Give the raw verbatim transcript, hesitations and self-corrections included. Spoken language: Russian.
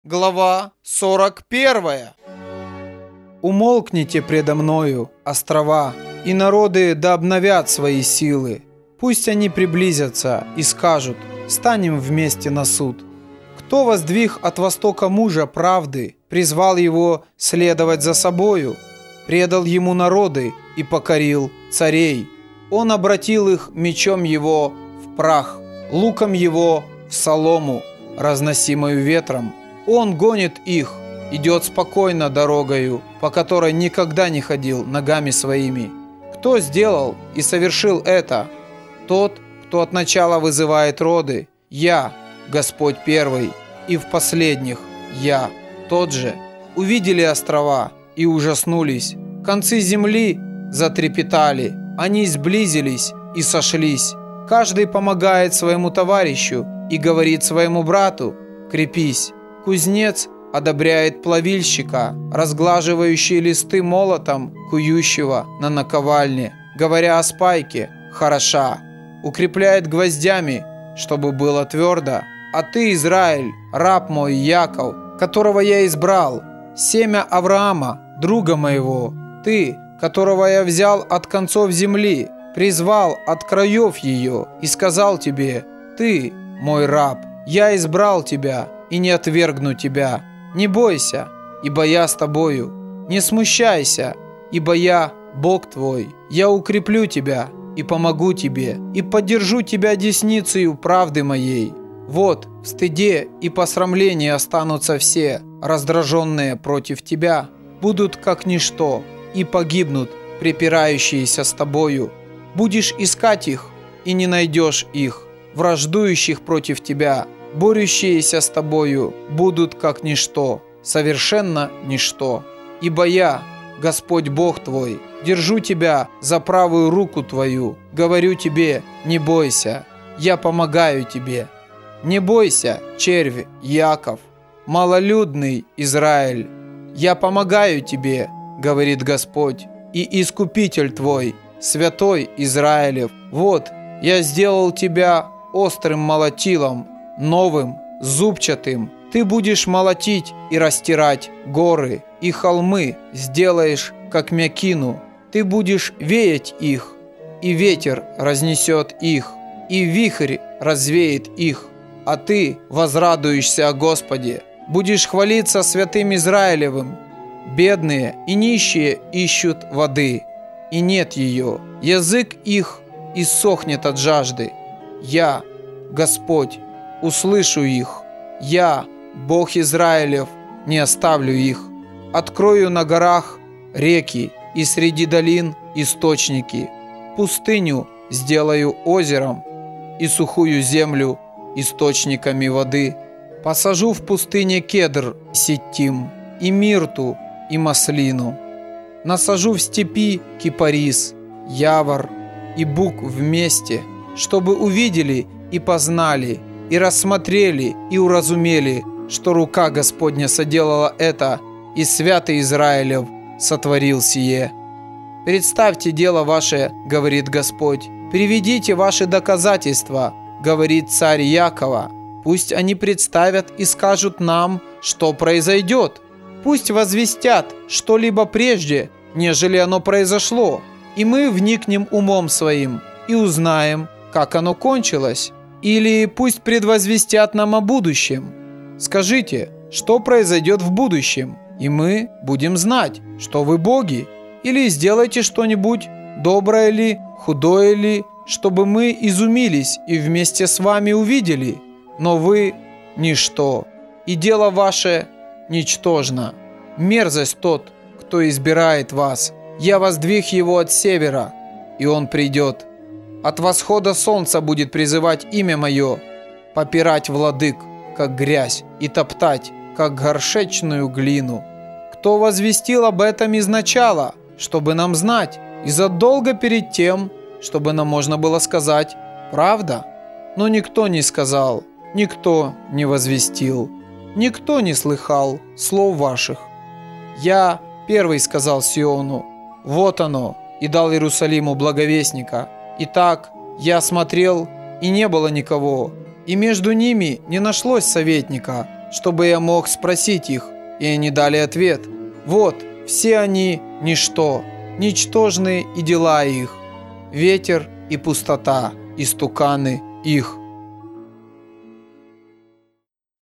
глава сорок первая. Умолкните предо мною, острова, и народы да обновят свои силы. Пусть они приблизятся и скажут: станем вместе на суд. Кто воздвиг от востока мужа правды, призвал его следовать за собою, предал ему народы и покорил царей. Он обратил их мечом его в прах, луком его в солому, разносимую ветром. Он гонит их, идет спокойно дорогою, по которой никогда не ходил ногами своими. Кто сделал и совершил это? Тот, кто от начала вызывает роды. Я, Господь первый, и в последних я, тот же. Увидели острова и ужаснулись. Концы земли затрепетали, они сблизились и сошлись. Каждый помогает своему товарищу и говорит своему брату: крепись. Кузнец одобряет плавильщика, разглаживающий листы молотом кующего на наковальне, говоря о спайке: хороша. Укрепляет гвоздями, чтобы было твердо. А ты, Израиль, раб мой Яков, которого я избрал, семя Авраама, друга моего, ты, которого я взял от концов земли, призвал от краев ее и сказал тебе: ты, мой раб, я избрал тебя и не отвергну тебя. Не бойся, ибо я с тобою. Не смущайся, ибо я Бог твой. Я укреплю тебя и помогу тебе, и поддержу тебя десницею правды моей. Вот, в стыде и посрамлении останутся все, раздраженные против тебя, будут как ничто, и погибнут препирающиеся с тобою. Будешь искать их, и не найдешь их, враждующих против тебя, борющиеся с тобою, будут как ничто, совершенно ничто. Ибо я, Господь Бог твой, держу тебя за правую руку твою, говорю тебе: не бойся, я помогаю тебе. Не бойся, червь Яков, малолюдный Израиль, я помогаю тебе, говорит Господь, и Искупитель твой, святой Израилев. Вот, я сделал тебя острым молотилом, новым, зубчатым. Ты будешь молотить и растирать горы, и холмы сделаешь, как мякину. Ты будешь веять их, и ветер разнесет их, и вихрь развеет их. А ты возрадуешься о Господе, будешь хвалиться святым Израилевым. Бедные и нищие ищут воды, и нет ее. Язык их иссохнет от жажды. Я, Господь, услышу их. Я, Бог Израилев, не оставлю их. Открою на горах реки, и среди долин источники. Пустыню сделаю озером, и сухую землю источниками воды. Посажу в пустыне кедр ситтим, и мирту, и маслину. Насажу в степи кипарис, явор и бук вместе, чтобы увидели и познали, и рассмотрели, и уразумели, что рука Господня соделала это, и святый Израилев сотворил сие. Представьте дело ваше, говорит Господь, приведите ваши доказательства, говорит царь Якова. Пусть они представят и скажут нам, что произойдет. Пусть возвестят что-либо прежде, нежели оно произошло, и мы вникнем умом своим и узнаем, как оно кончилось. Или пусть предвозвестят нам о будущем. Скажите, что произойдет в будущем, и мы будем знать, что вы боги. Или сделайте что-нибудь, доброе ли, худое ли, чтобы мы изумились и вместе с вами увидели. Но вы – ничто, и дело ваше ничтожно. Мерзость тот, кто избирает вас. Я воздвиг его от севера, и он придет. От восхода солнца будет призывать имя мое, попирать владык, как грязь, и топтать, как горшечную глину. Кто возвестил об этом изначала, чтобы нам знать, и задолго перед тем, чтобы нам можно было сказать «правда»? Но никто не сказал, никто не возвестил, никто не слыхал слов ваших. Я первый сказал Сиону: вот оно, и дал Иерусалиму благовестника. Итак, я смотрел, и не было никого, и между ними не нашлось советника. чтобы я мог спросить их, и они дали ответ. Вот, все они – ничто, ничтожны и дела их, ветер и пустота, истуканы их.